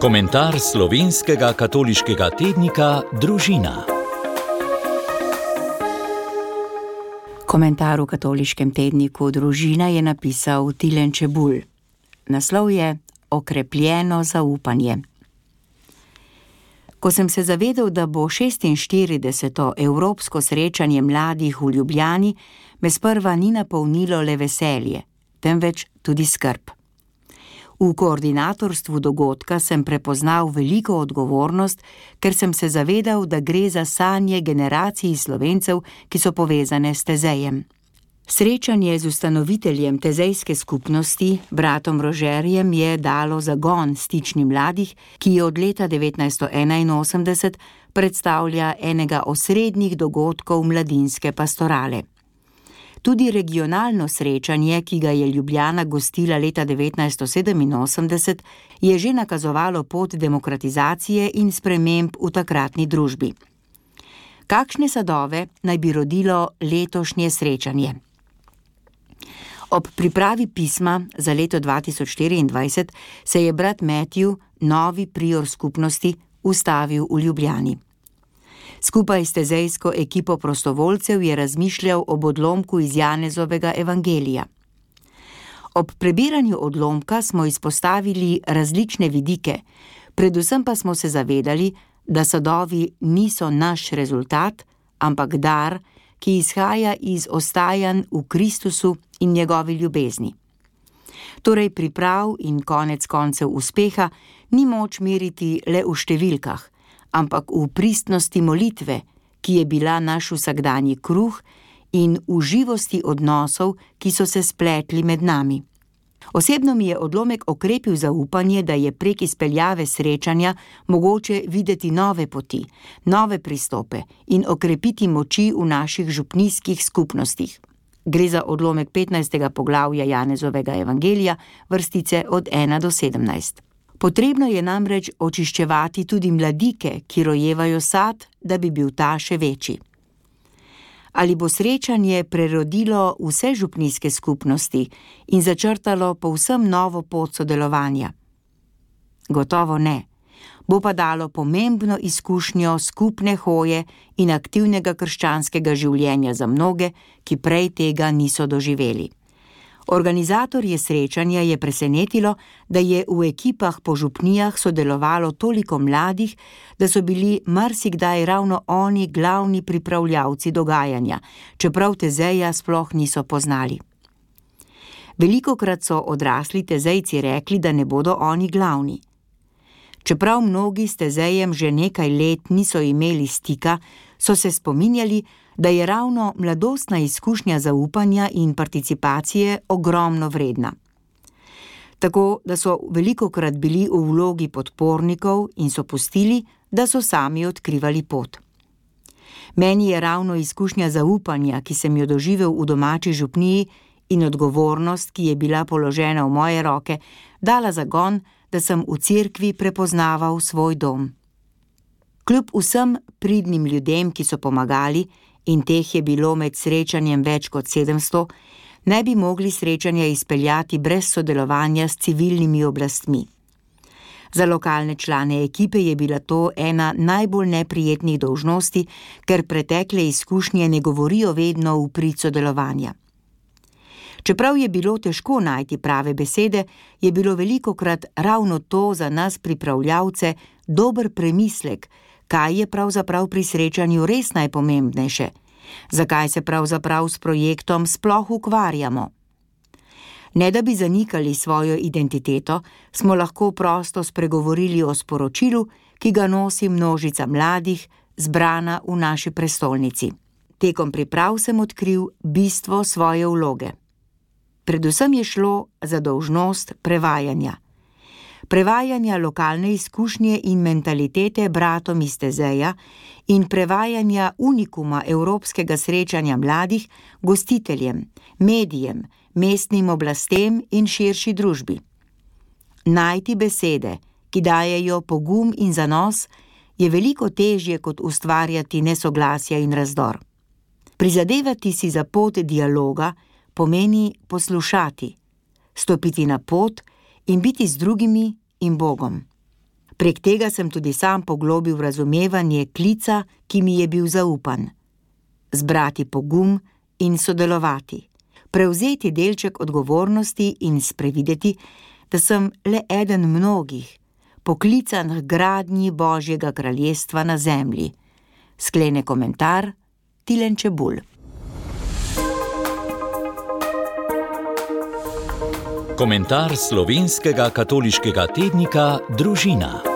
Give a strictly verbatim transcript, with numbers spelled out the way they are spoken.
Komentar slovenskega katoliškega tednika Družina. Komentar v katoliškem tedniku Družina je napisal Tilen Čebulj. Naslov je Okrepljeno zaupanje. Ko sem se zavedal, da bo šestinštirideseto evropsko srečanje mladih v Ljubljani, me sprva ni napolnilo le veselje, temveč tudi skrb. V koordinatorstvu dogodka sem prepoznal veliko odgovornost, ker sem se zavedal, da gre za sanje generacij Slovencev, ki so povezane s Tezejem. Srečanje z ustanoviteljem tezejske skupnosti, bratom Rožerjem, je dalo zagon stični mladih, ki od leta devetnajststo enainosemdeset predstavlja enega osrednjih dogodkov mladinske pastorale. Tudi regionalno srečanje, ki ga je Ljubljana gostila leta devetnajststo sedeminosemdeset, je že nakazovalo pot demokratizacije in sprememb v takratni družbi. Kakšne sadove naj bi rodilo letošnje srečanje? Ob pripravi pisma za leto dva tisoč štiriindvajset se je brat Matthew, novi prior skupnosti, ustavil v Ljubljani. Skupaj s tezejsko ekipo prostovoljcev je razmišljal ob odlomku iz Janezovega evangelija. Ob prebiranju odlomka smo izpostavili različne vidike, predvsem pa smo se zavedali, da sadovi niso naš rezultat, ampak dar, ki izhaja iz ostajanj v Kristusu in njegovi ljubezni. Torej priprav in konec koncev uspeha ni moč meriti le v številkah, ampak v pristnosti molitve, ki je bila naš vsakdanji kruh, in v živosti odnosov, ki so se spletli med nami. Osebno mi je odlomek okrepil zaupanje, da je prek izpeljave srečanja mogoče videti nove poti, nove pristope in okrepiti moči v naših župnijskih skupnostih. Gre za odlomek petnajstega poglavja Janezovega evangelija, vrstice od ena do sedemnajst. Potrebno je namreč očiščevati tudi mladike, ki rojevajo sad, da bi bil ta še večji. Ali bo srečanje prerodilo vse župnijske skupnosti in začrtalo povsem novo pot sodelovanja? Gotovo ne. Bo pa dalo pomembno izkušnjo skupne hoje in aktivnega krščanskega življenja za mnoge, ki prej tega niso doživeli. Organizatorje srečanja je presenetilo, da je v ekipah po župnijah sodelovalo toliko mladih, da so bili marsikdaj ravno oni glavni pripravljavci dogajanja, čeprav Tezeja sploh niso poznali. Velikokrat so odrasli Tezejci rekli, da ne bodo oni glavni. Čeprav mnogi s Tezejem že nekaj let niso imeli stika, so se spominjali, da je ravno mladostna izkušnja zaupanja in participacije ogromno vredna. Tako, da so velikokrat bili v vlogi podpornikov in so pustili, da so sami odkrivali pot. Meni je ravno izkušnja zaupanja, ki sem jo doživel v domači župniji, in odgovornost, ki je bila položena v moje roke, dala zagon, da sem v cerkvi prepoznaval svoj dom. Kljub vsem pridnim ljudem, ki so pomagali, in teh je bilo med srečanjem več kot sedemsto, ne bi mogli srečanja izpeljati brez sodelovanja s civilnimi oblastmi. Za lokalne člane ekipe je bila to ena najbolj neprijetnih dolžnosti, ker pretekle izkušnje ne govorijo vedno v prid sodelovanja. Čeprav je bilo težko najti prave besede, je bilo velikokrat ravno to za nas pripravljavce dober premislek, kaj je pravzaprav pri srečanju res najpomembnejše, zakaj se pravzaprav s projektom sploh ukvarjamo. Ne da bi zanikali svojo identiteto, smo lahko prosto spregovorili o sporočilu, ki ga nosi množica mladih, zbrana v naši prestolnici. Tekom priprav sem odkril bistvo svoje vloge. Predvsem je šlo za dolžnost prevajanja. Prevajanja lokalne izkušnje in mentalitete bratom iz Tezeja in prevajanja unikuma evropskega srečanja mladih gostiteljem, medijem, mestnim oblastem in širši družbi. Najti besede, ki dajejo pogum in zanos, je veliko težje kot ustvarjati nesoglasja in razdor. Prizadevati si za pot dialoga pomeni poslušati, stopiti na pot in biti z drugimi in Bogom. Prek tega sem tudi sam poglobil razumevanje klica, ki mi je bil zaupan. Zbrati pogum in sodelovati. Prevzeti delček odgovornosti in sprevideti, da sem le eden mnogih, poklican h gradnji Božjega kraljestva na zemlji. Sklene komentar Tilen Čebulj. Komentar slovenskega katoliškega tednika Družina.